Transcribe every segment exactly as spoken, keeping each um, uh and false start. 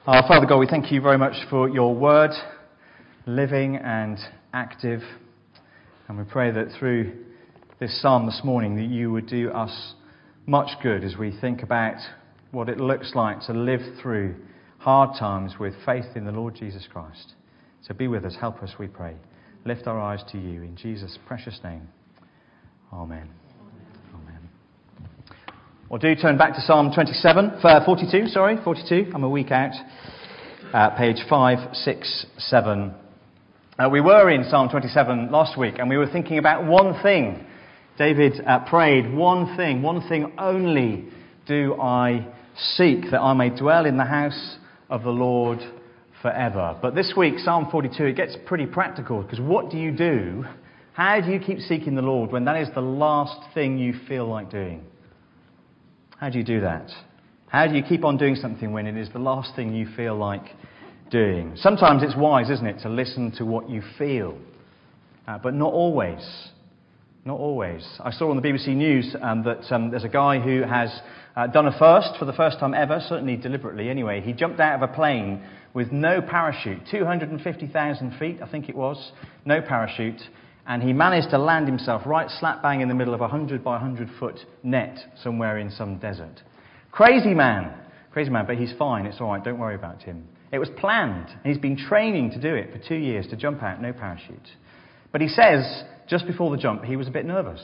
Our Father God, we thank you very much for your word, living and active. And we pray that through this psalm this morning that you would do us much good as we think about what it looks like to live through hard times with faith in the Lord Jesus Christ. So be with us, help us, we pray. Lift our eyes to you in Jesus' precious name. Amen. Amen. Well, do turn back to Psalm twenty-seven, uh, forty-two, sorry, forty-two. I'm a week out. Uh, page five, six, seven. Uh, we were in Psalm twenty-seven last week, and we were thinking about one thing. David uh, prayed, one thing, one thing only do I seek, that I may dwell in the house of the Lord forever. But this week, Psalm forty-two, it gets pretty practical, because what do you do? How do you keep seeking the Lord when that is the last thing you feel like doing? How do you do that? How do you keep on doing something when it is the last thing you feel like doing? Sometimes it's wise, isn't it, to listen to what you feel. Uh, but not always. Not always. I saw on the B B C News um, that um, there's a guy who has uh, done a first for the first time ever, certainly deliberately anyway. He jumped out of a plane with no parachute, two hundred fifty thousand feet, I think it was, no parachute. And he managed to land himself right slap bang in the middle of a one hundred by one hundred foot net somewhere in some desert. Crazy man. Crazy man, but he's fine. It's all right. Don't worry about him. It was planned. And he's been training to do it for two years, to jump out, no parachute. But he says, just before the jump, he was a bit nervous.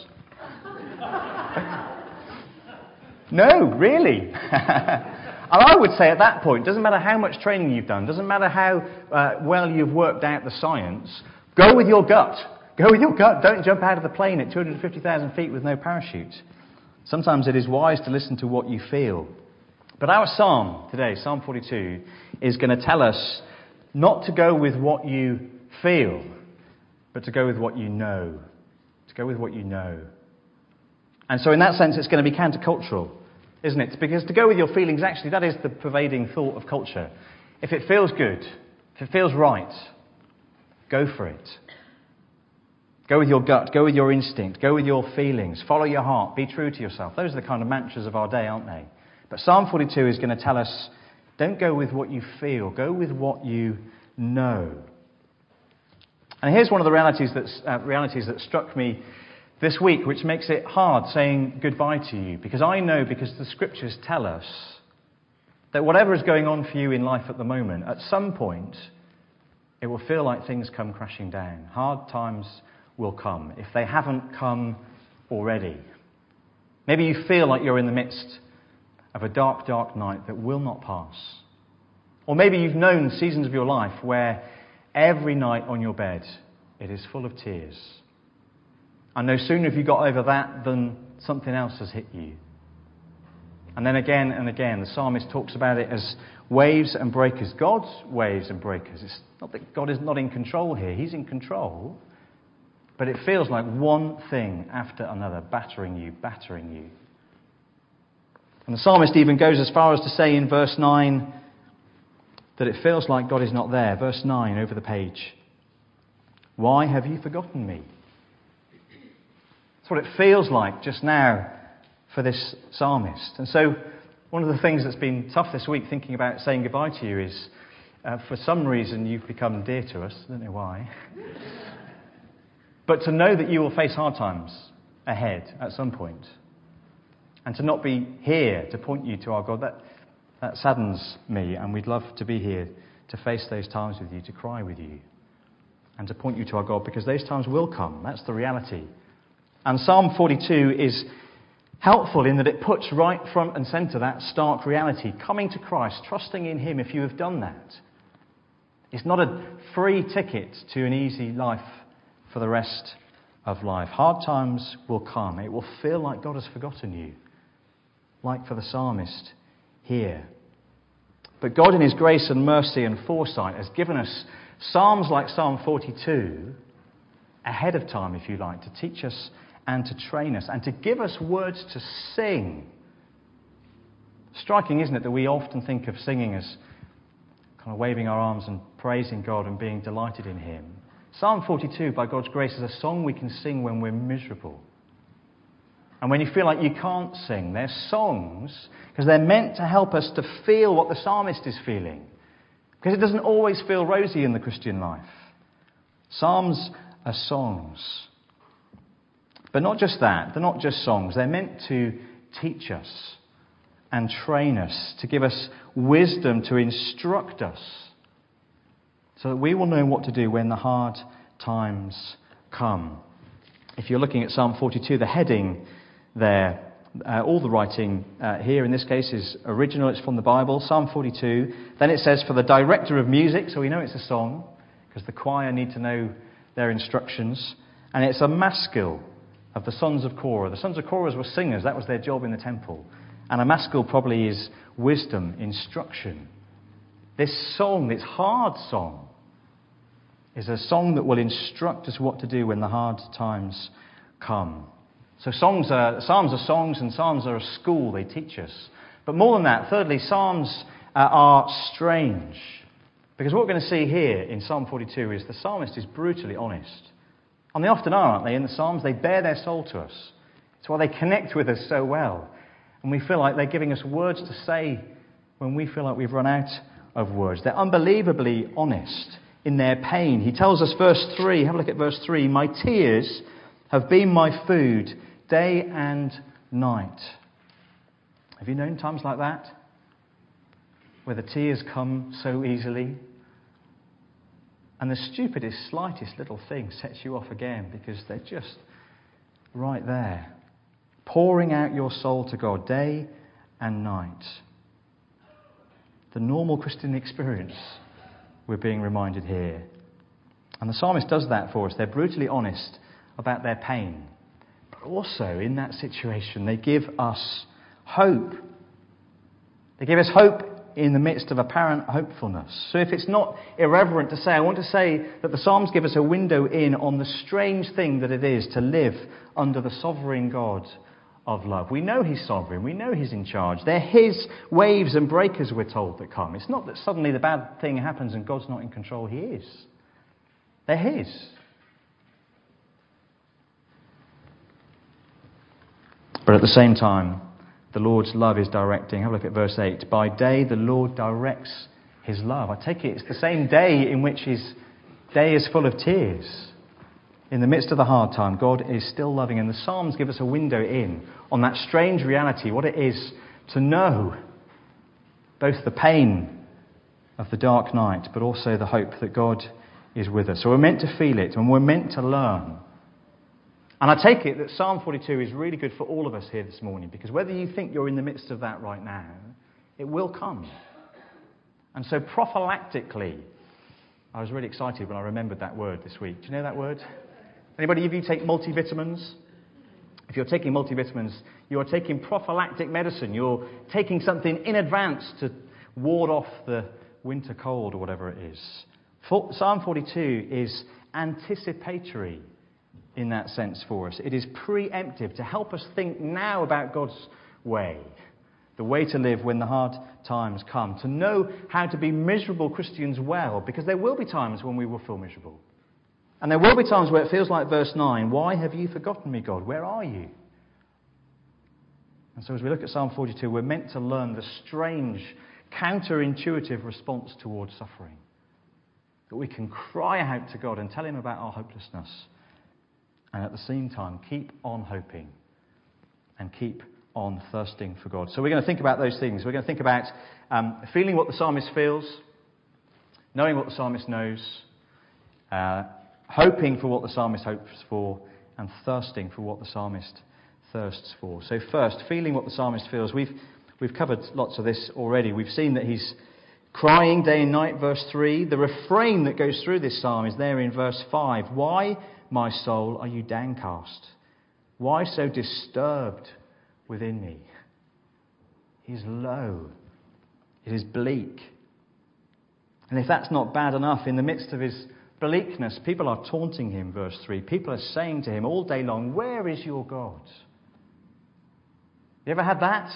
No, really. And I would say at that point, doesn't matter how much training you've done, doesn't matter how uh, well you've worked out the science, go with your gut. Go with your gut. Don't jump out of the plane at two hundred fifty thousand feet with no parachute. Sometimes it is wise to listen to what you feel. But our psalm today, Psalm forty-two, is going to tell us not to go with what you feel, but to go with what you know. To go with what you know. And so in that sense, it's going to be countercultural, isn't it? Because to go with your feelings, actually, that is the pervading thought of culture. If it feels good, if it feels right, go for it. Go with your gut, go with your instinct, go with your feelings, follow your heart, be true to yourself. Those are the kind of mantras of our day, aren't they? But Psalm forty-two is going to tell us, don't go with what you feel, go with what you know. And here's one of the realities, that's, uh, realities that struck me this week, which makes it hard saying goodbye to you. Because I know, because the scriptures tell us, that whatever is going on for you in life at the moment, at some point, it will feel like things come crashing down. Hard times will come, if they haven't come already. Maybe you feel like you're in the midst of a dark, dark night that will not pass. Or maybe you've known seasons of your life where every night on your bed it is full of tears. And no sooner have you got over that than something else has hit you. And then again and again the psalmist talks about it as waves and breakers. God's waves and breakers. It's not that God is not in control here. He's in control. But it feels like one thing after another, battering you, battering you. And the psalmist even goes as far as to say in verse nine that it feels like God is not there. Verse nine over the page. Why have you forgotten me? That's what it feels like just now for this psalmist. And so one of the things that's been tough this week thinking about saying goodbye to you is, uh, for some reason you've become dear to us. I don't know why. But to know that you will face hard times ahead at some point, and to not be here to point you to our God, that, that saddens me, and we'd love to be here to face those times with you, to cry with you, and to point you to our God, because those times will come. That's the reality. And Psalm forty-two is helpful in that it puts right front and centre that stark reality, coming to Christ, trusting in Him if you have done that. It's not a free ticket to an easy life for the rest of life. Hard times will come. It will feel like God has forgotten you, like for the psalmist here. But God in His grace and mercy and foresight has given us psalms like Psalm forty-two ahead of time, if you like, to teach us and to train us and to give us words to sing. Striking, isn't it, that we often think of singing as kind of waving our arms and praising God and being delighted in Him. Psalm forty-two, by God's grace, is a song we can sing when we're miserable. And when you feel like you can't sing, they're songs because they're meant to help us to feel what the psalmist is feeling. Because it doesn't always feel rosy in the Christian life. Psalms are songs. But not just that, they're not just songs. They're meant to teach us and train us, to give us wisdom, to instruct us, so that we will know what to do when the hard times come. If you're looking at Psalm forty-two, the heading there, uh, all the writing uh, here in this case is original, it's from the Bible, Psalm forty-two. Then it says, for the director of music, so we know it's a song, because the choir need to know their instructions. And it's a maskil of the sons of Korah. The sons of Korah were singers, that was their job in the temple. And a maskil probably is wisdom, instruction. This song, this hard song, is a song that will instruct us what to do when the hard times come. So songs are, psalms are songs, and psalms are a school, they teach us. But more than that, thirdly, psalms uh, are strange. Because what we're going to see here in Psalm forty-two is the psalmist is brutally honest. And they often are, aren't they? In the Psalms, they bare their soul to us. It's why they connect with us so well. And we feel like they're giving us words to say when we feel like we've run out of words. They're unbelievably honest in their pain. He tells us, verse three, have a look at verse three, my tears have been my food day and night. Have you known times like that? Where the tears come so easily? And the stupidest, slightest little thing sets you off again because they're just right there. Pouring out your soul to God day and night. The normal Christian experience, we're being reminded here. And the psalmist does that for us. They're brutally honest about their pain. But also, in that situation, they give us hope. They give us hope in the midst of apparent hopefulness. So if it's not irreverent to say, I want to say that the Psalms give us a window in on the strange thing that it is to live under the sovereign God of love. We know He's sovereign. We know He's in charge. They're His waves and breakers, we're told, that come. It's not that suddenly the bad thing happens and God's not in control. He is. They're His. But at the same time, the Lord's love is directing. Have a look at verse eight. By day the Lord directs His love. I take it it's the same day in which His day is full of tears. In the midst of the hard time, God is still loving. And the Psalms give us a window in on that strange reality, what it is to know both the pain of the dark night, but also the hope that God is with us. So we're meant to feel it, and we're meant to learn. And I take it that Psalm forty-two is really good for all of us here this morning, because whether you think you're in the midst of that right now, it will come. And so prophylactically, I was really excited when I remembered that word this week. Do you know that word? Anybody of you take multivitamins? If you're taking multivitamins, you're taking prophylactic medicine. You're taking something in advance to ward off the winter cold or whatever it is. Psalm forty-two is anticipatory in that sense for us. It is preemptive to help us think now about God's way, the way to live when the hard times come, to know how to be miserable Christians well, because there will be times when we will feel miserable. And there will be times where it feels like verse nine, why have you forgotten me, God? Where are you? And so as we look at Psalm forty-two, we're meant to learn the strange, counterintuitive response towards suffering. That we can cry out to God and tell Him about our hopelessness. And at the same time, keep on hoping and keep on thirsting for God. So we're going to think about those things. We're going to think about um, feeling what the psalmist feels, knowing what the psalmist knows, uh, hoping for what the psalmist hopes for, and thirsting for what the psalmist thirsts for. So first, feeling what the psalmist feels. We've we've covered lots of this already. We've seen that he's crying day and night, verse three. The refrain that goes through this psalm is there in verse five. Why, my soul, are you downcast? Why so disturbed within me? He is low. It is bleak. And if that's not bad enough, in the midst of his bleakness, people are taunting him, verse three. People are saying to him all day long, where is your God? You ever had that?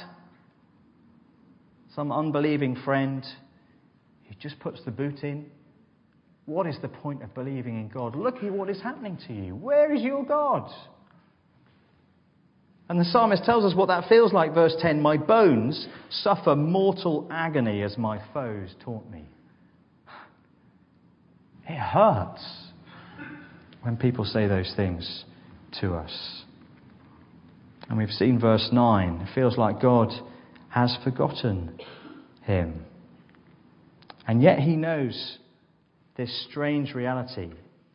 Some unbelieving friend who just puts the boot in. What is the point of believing in God? Look at what is happening to you. Where is your God? And the psalmist tells us what that feels like. Verse ten, my bones suffer mortal agony as my foes taunt me. It hurts when people say those things to us. And we've seen verse nine. It feels like God has forgotten him. And yet he knows this strange reality.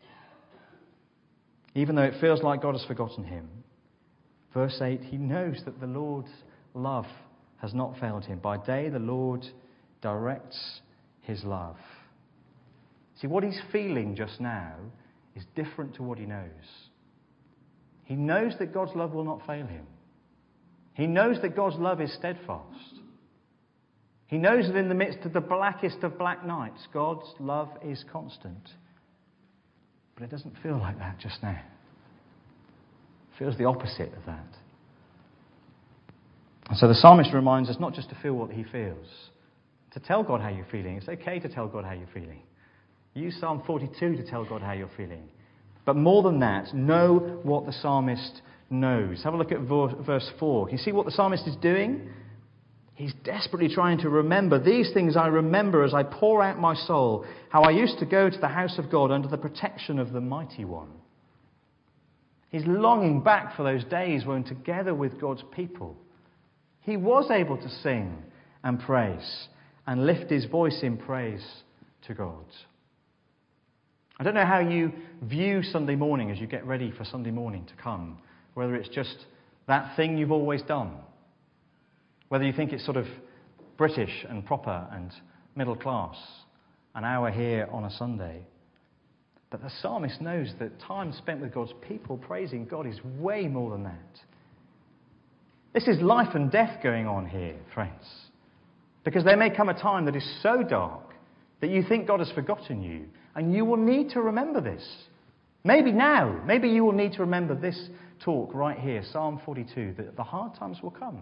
Even though it feels like God has forgotten him. Verse eight, he knows that the Lord's love has not failed him. By day the Lord directs his love. See, what he's feeling just now is different to what he knows. He knows that God's love will not fail him. He knows that God's love is steadfast. He knows that in the midst of the blackest of black nights, God's love is constant. But it doesn't feel like that just now. It feels the opposite of that. And so the psalmist reminds us not just to feel what he feels, to tell God how you're feeling. It's okay to tell God how you're feeling. Use Psalm forty-two to tell God how you're feeling. But more than that, know what the psalmist knows. Have a look at verse four. Can you see what the psalmist is doing? He's desperately trying to remember. These things I remember as I pour out my soul, how I used to go to the house of God under the protection of the Mighty One. He's longing back for those days when together with God's people, he was able to sing and praise and lift his voice in praise to God. I don't know how you view Sunday morning as you get ready for Sunday morning to come. Whether it's just that thing you've always done. Whether you think it's sort of British and proper and middle class. An hour here on a Sunday. But the psalmist knows that time spent with God's people praising God is way more than that. This is life and death going on here, friends. Because there may come a time that is so dark that you think God has forgotten you. And you will need to remember this. Maybe now. Maybe you will need to remember this talk right here, Psalm forty-two, that the hard times will come.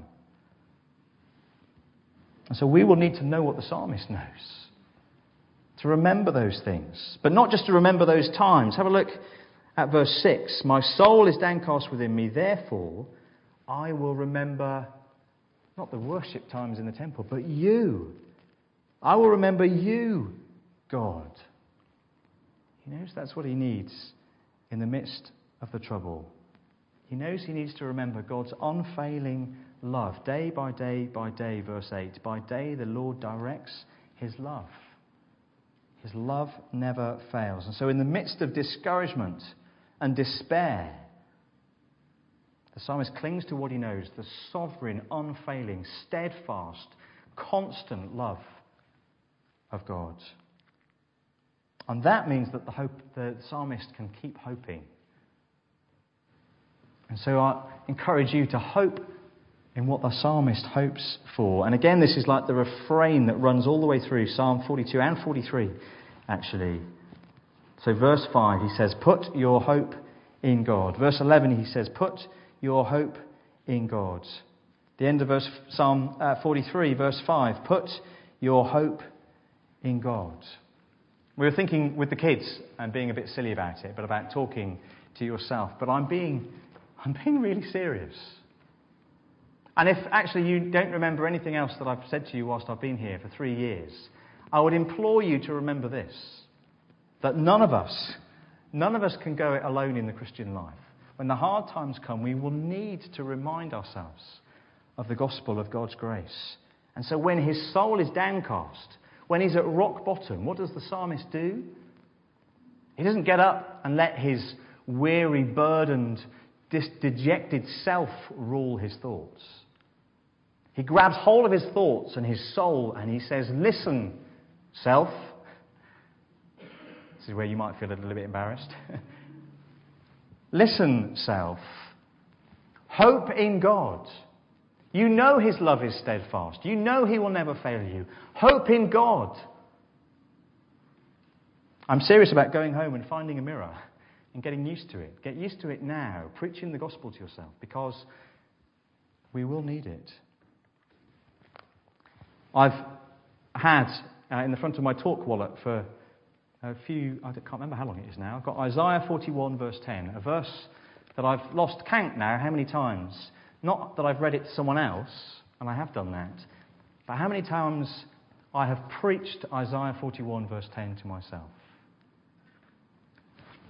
And so we will need to know what the psalmist knows. To remember those things. But not just to remember those times. Have a look at verse six. My soul is downcast within me, therefore I will remember not the worship times in the temple, but you. I will remember you, God. He knows that's what he needs in the midst of the trouble. He knows he needs to remember God's unfailing love. Day by day by day, verse eight. By day the Lord directs his love. His love never fails. And so in the midst of discouragement and despair, the psalmist clings to what he knows, the sovereign, unfailing, steadfast, constant love of God. And that means that the, hope, the psalmist can keep hoping. And so I encourage you to hope in what the psalmist hopes for. And again, this is like the refrain that runs all the way through Psalm forty-two and forty-three, actually. So verse five, he says, put your hope in God. Verse eleven, he says, put your hope in God. The end of verse Psalm uh, forty-three, verse five, put your hope in God. We were thinking with the kids, and being a bit silly about it, but about talking to yourself. But I'm being, I'm being really serious. And if actually you don't remember anything else that I've said to you whilst I've been here for three years, I would implore you to remember this. That none of us, none of us can go it alone in the Christian life. When the hard times come, we will need to remind ourselves of the gospel of God's grace. And so when his soul is downcast, when he's at rock bottom, what does the psalmist do? He doesn't get up and let his weary, burdened, dis- dejected self rule his thoughts. He grabs hold of his thoughts and his soul and he says, listen, self. This is where you might feel a little bit embarrassed. Listen, self. Hope in God. You know his love is steadfast. You know he will never fail you. Hope in God. I'm serious about going home and finding a mirror and getting used to it. Get used to it now. Preaching the gospel to yourself because we will need it. I've had uh, in the front of my talk wallet for a few, I can't remember how long it is now. I've got Isaiah forty-one verse ten, a verse that I've lost count now how many times. Not that I've read it to someone else, and I have done that, but how many times I have preached Isaiah forty-one verse ten to myself.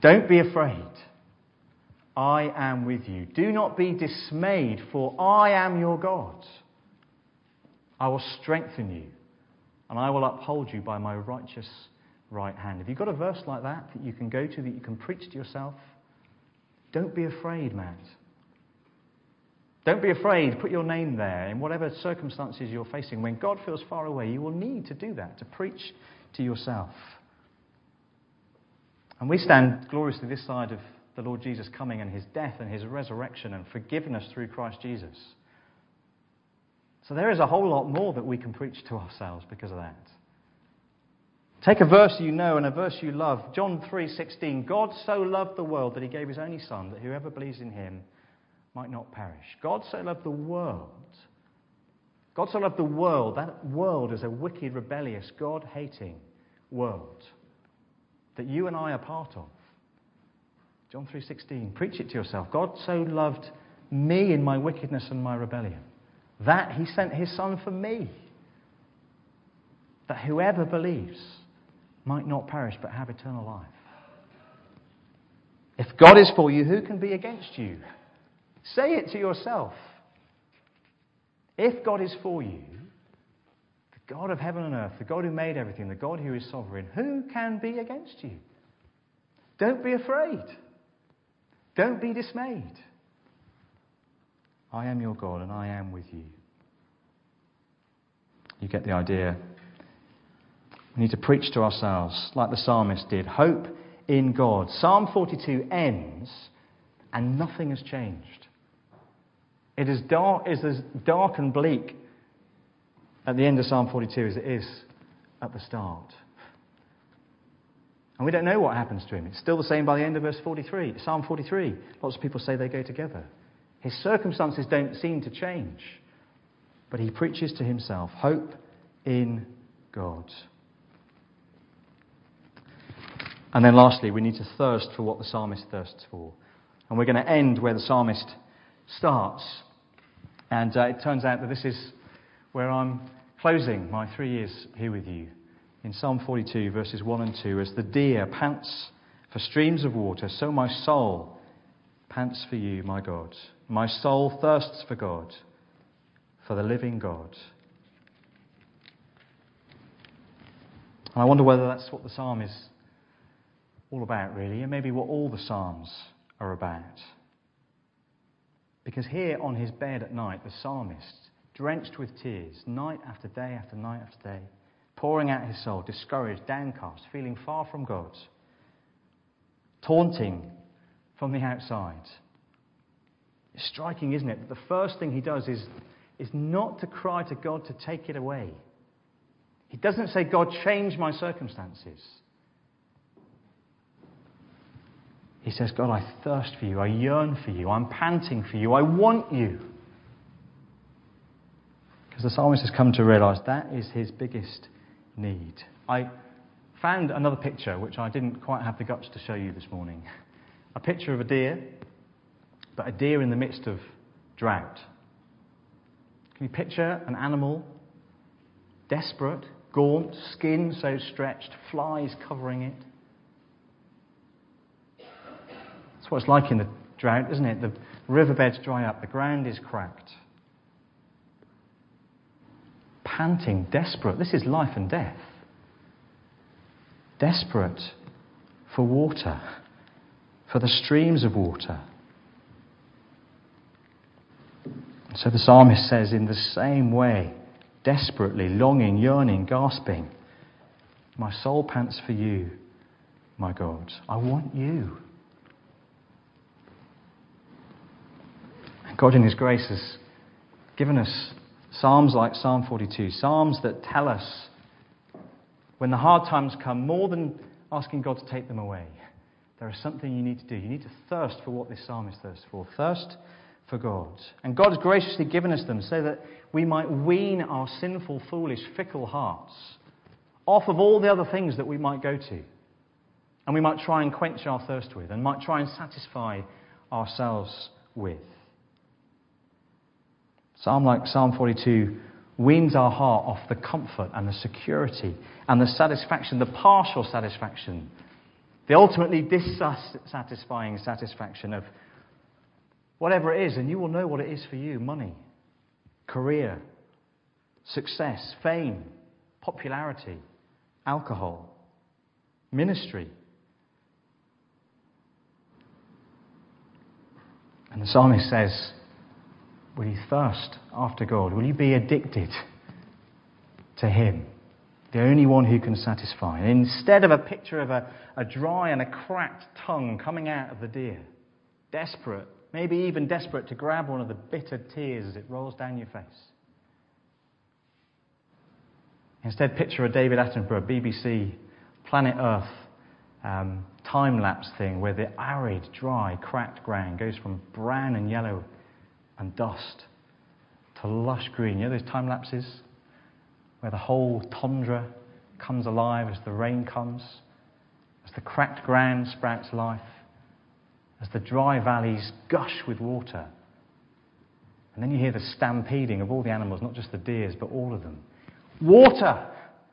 Don't be afraid. I am with you. Do not be dismayed, for I am your God. I will strengthen you, and I will uphold you by my righteous right hand. Have you got a verse like that that you can go to, that you can preach to yourself? Don't be afraid, Matt. Don't be afraid. Put your name there in whatever circumstances you're facing. When God feels far away, you will need to do that, to preach to yourself. And we stand gloriously this side of the Lord Jesus coming and his death and his resurrection and forgiveness through Christ Jesus. So there is a whole lot more that we can preach to ourselves because of that. Take a verse you know and a verse you love. John three sixteen. God so loved the world that he gave his only Son, that whoever believes in him might not perish. God so loved the world. God so loved the world. That world is a wicked, rebellious, God-hating world that you and I are part of. John three sixteen. Preach it to yourself. God so loved me in my wickedness and my rebellion, that he sent his Son for me, that whoever believes might not perish but have eternal life. If God is for you, who can be against you? Say it to yourself. If God is for you, the God of heaven and earth, the God who made everything, the God who is sovereign, who can be against you? Don't be afraid. Don't be dismayed. I am your God and I am with you. You get the idea. We need to preach to ourselves like the psalmist did. Hope in God. Psalm forty-two ends and nothing has changed. It is dark, is as dark and bleak at the end of Psalm forty-two as it is at the start. And we don't know what happens to him. It's still the same by the end of verse forty-three. Psalm forty-three. Lots of people say they go together. His circumstances don't seem to change. But he preaches to himself. Hope in God. And then lastly, we need to thirst for what the psalmist thirsts for. And we're going to end where the psalmist starts. And uh, it turns out that this is where I'm closing my three years here with you. In Psalm forty-two, verses one and two, as the deer pants for streams of water, so my soul pants for you, my God. My soul thirsts for God, for the living God. And I wonder whether that's what the psalm is all about, really, and maybe what all the psalms are about. Because here on his bed at night, the psalmist, drenched with tears, night after day after night after day, pouring out his soul, discouraged, downcast, feeling far from God, taunting from the outside. It's striking, isn't it, that the first thing he does is, is not to cry to God to take it away. He doesn't say, God, change my circumstances. He says, God, I thirst for you, I yearn for you, I'm panting for you, I want you. Because the psalmist has come to realise that is his biggest need. I found another picture which I didn't quite have the guts to show you this morning. A picture of a deer, but a deer in the midst of drought. Can you picture an animal, desperate, gaunt, skin so stretched, flies covering it? That's what it's like in the drought, isn't it? The riverbeds dry up, the ground is cracked. Panting, desperate. This is life and death. Desperate for water, for the streams of water. So the psalmist says, in the same way, desperately, longing, yearning, gasping, my soul pants for you, my God. I want you. God in his grace has given us psalms like Psalm forty-two, psalms that tell us when the hard times come, more than asking God to take them away, there is something you need to do. You need to thirst for what this psalmist thirsts for. Thirst for God. And God has graciously given us them so that we might wean our sinful, foolish, fickle hearts off of all the other things that we might go to. And we might try and quench our thirst with, and might try and satisfy ourselves with. Psalm like Psalm forty-two weans our heart off the comfort and the security and the satisfaction, the partial satisfaction, The ultimately dissatisfying satisfaction of whatever it is, and you will know what it is for you: money, career, success, fame, popularity, alcohol, ministry. And the psalmist says, will you thirst after God? Will you be addicted to Him? The only one who can satisfy. And instead of a picture of a, a dry and a cracked tongue coming out of the deer, desperate, maybe even desperate to grab one of the bitter tears as it rolls down your face. Instead, picture a David Attenborough B B C Planet Earth um, time-lapse thing where the arid, dry, cracked ground goes from brown and yellow and dust to lush green. You know those time lapses where the whole tundra comes alive as the rain comes, as the cracked ground sprouts life, as the dry valleys gush with water. And then you hear the stampeding of all the animals, not just the deers, but all of them. Water!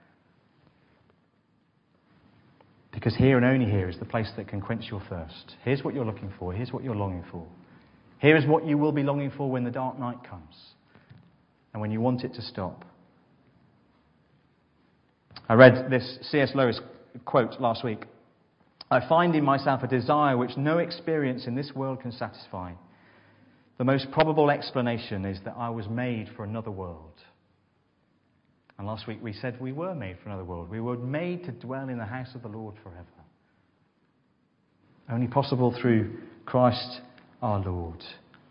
Because here and only here is the place that can quench your thirst. Here's what you're looking for. Here's what you're longing for. Here is what you will be longing for when the dark night comes and when you want it to stop. I read this C S Lewis quote last week. I find in myself a desire which no experience in this world can satisfy. The most probable explanation is that I was made for another world. And last week we said we were made for another world. We were made to dwell in the house of the Lord forever. Only possible through Christ our Lord.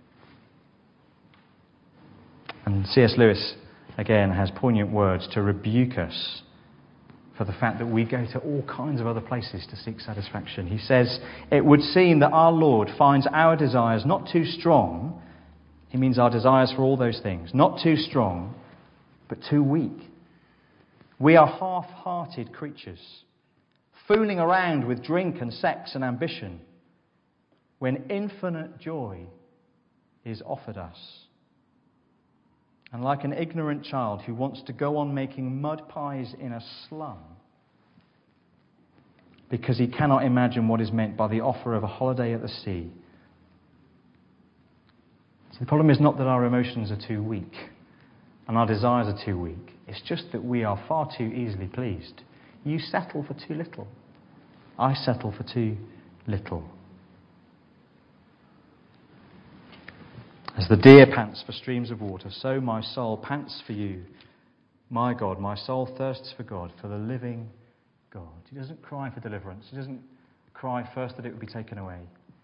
And C S Lewis, again, has poignant words to rebuke us for the fact that we go to all kinds of other places to seek satisfaction. He says, it would seem that our Lord finds our desires not too strong. He means our desires for all those things. Not too strong, but too weak. We are half-hearted creatures, fooling around with drink and sex and ambition, when infinite joy is offered us. And like an ignorant child who wants to go on making mud pies in a slum because he cannot imagine what is meant by the offer of a holiday at the sea. So the problem is not that our emotions are too weak and our desires are too weak. It's just that we are far too easily pleased. You settle for too little. I settle for too little. As the deer pants for streams of water, so my soul pants for you, my God. My soul thirsts for God, for the living God. He doesn't cry for deliverance. He doesn't cry first that it would be taken away.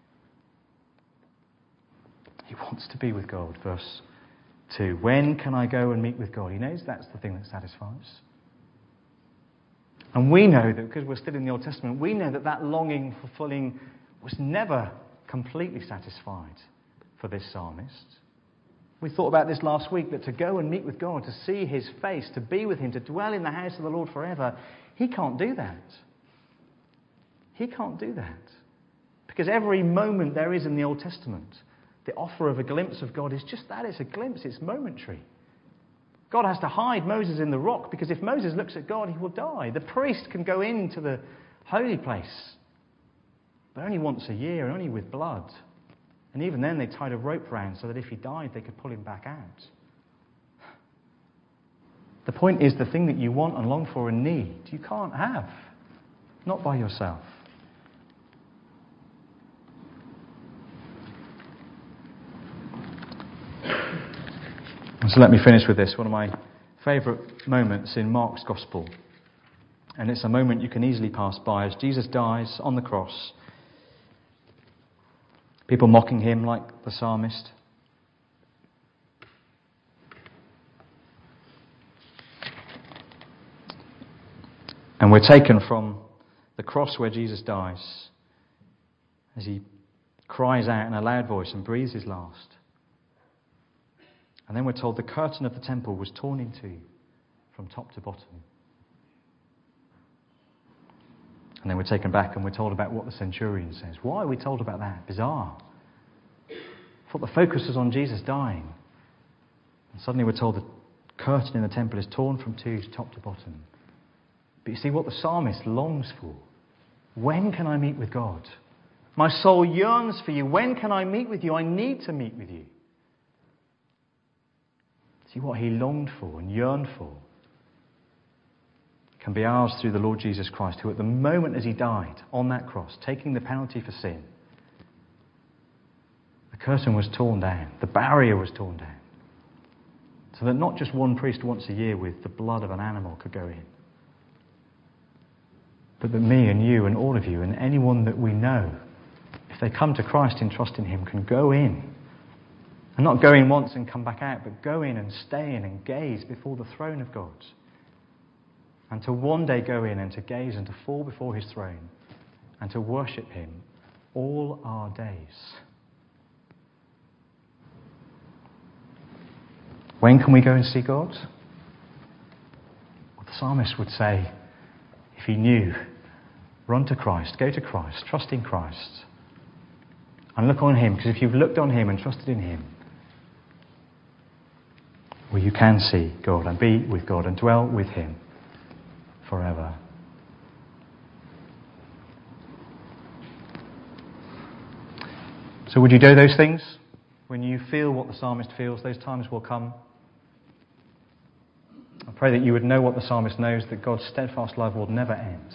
He wants to be with God, verse two. When can I go and meet with God? He knows that's the thing that satisfies. And we know that, because we're still in the Old Testament, we know that that longing for fulfilling was never completely satisfied for this psalmist. We thought about this last week, that to go and meet with God, to see His face, to be with Him, to dwell in the house of the Lord forever, he can't do that. He can't do that. Because every moment there is in the Old Testament, the offer of a glimpse of God is just that. It's a glimpse. It's momentary. God has to hide Moses in the rock, because if Moses looks at God, he will die. The priest can go into the holy place, but only once a year and only with blood. And even then they tied a rope round so that if he died, they could pull him back out. The point is, the thing that you want and long for and need, you can't have. Not by yourself. So let me finish with this, one of my favourite moments in Mark's Gospel. And it's a moment you can easily pass by as Jesus dies on the cross. People mocking him like the psalmist. And we're taken from the cross where Jesus dies as he cries out in a loud voice and breathes his last. And then we're told the curtain of the temple was torn in two from top to bottom. And then we're taken back and we're told about what the centurion says. Why are we told about that? Bizarre. I thought the focus was on Jesus dying. And suddenly we're told the curtain in the temple is torn from two top to bottom. But you see, what the psalmist longs for When can I meet with God? My soul yearns for you. When can I meet with you? I need to meet with you. See, what he longed for and yearned for can be ours through the Lord Jesus Christ, who at the moment as he died on that cross, taking the penalty for sin, the curtain was torn down, the barrier was torn down, so that not just one priest once a year with the blood of an animal could go in, but that me and you and all of you and anyone that we know, if they come to Christ in trust in him, can go in. And not go in once and come back out, but go in and stay in and gaze before the throne of God. And to one day go in and to gaze and to fall before his throne and to worship him all our days. When can we go and see God? Well, the psalmist would say, if he knew, run to Christ, go to Christ, trust in Christ, and look on him, because if you've looked on him and trusted in him, well, you can see God and be with God and dwell with him forever. So would you do those things? When you feel what the psalmist feels, those times will come. I pray that you would know what the psalmist knows, that God's steadfast love will never end.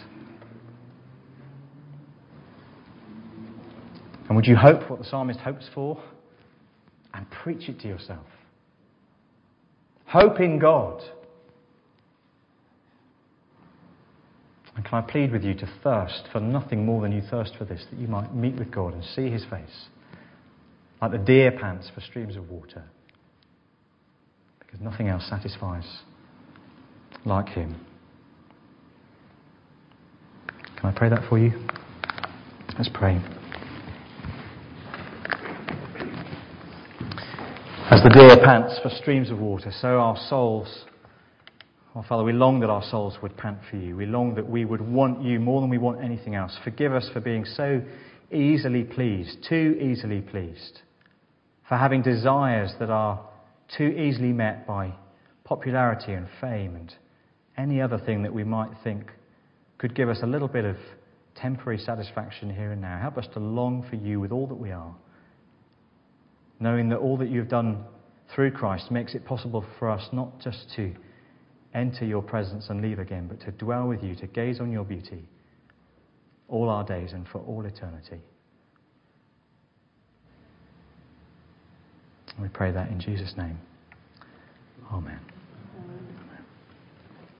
And would you hope what the psalmist hopes for and preach it to yourself? Hope in God. And can I plead with you to thirst for nothing more than you thirst for this, that you might meet with God and see his face, like the deer pants for streams of water, because nothing else satisfies like him. Can I pray that for you? Let's pray. As the deer pants for streams of water, so our souls, oh Father, we long that our souls would pant for you. We long that we would want you more than we want anything else. Forgive us for being so easily pleased, too easily pleased, for having desires that are too easily met by popularity and fame and any other thing that we might think could give us a little bit of temporary satisfaction here and now. Help us to long for you with all that we are, knowing that all that you've done through Christ makes it possible for us not just to enter your presence and leave again, but to dwell with you, to gaze on your beauty all our days and for all eternity. We pray that in Jesus' name. Amen.